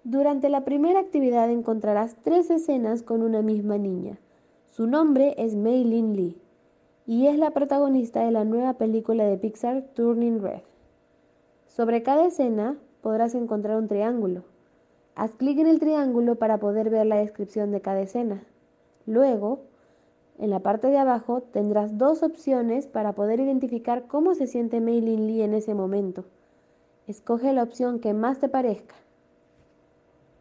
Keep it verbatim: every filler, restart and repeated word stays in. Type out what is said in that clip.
Durante la primera actividad encontrarás tres escenas con una misma niña. Su nombre es Mei Lin Lee y es la protagonista de la nueva película de Pixar Turning Red. Sobre cada escena podrás encontrar un triángulo. Haz clic en el triángulo para poder ver la descripción de cada escena. Luego, en la parte de abajo tendrás dos opciones para poder identificar cómo se siente Mei Lin Lee en ese momento. Escoge la opción que más te parezca.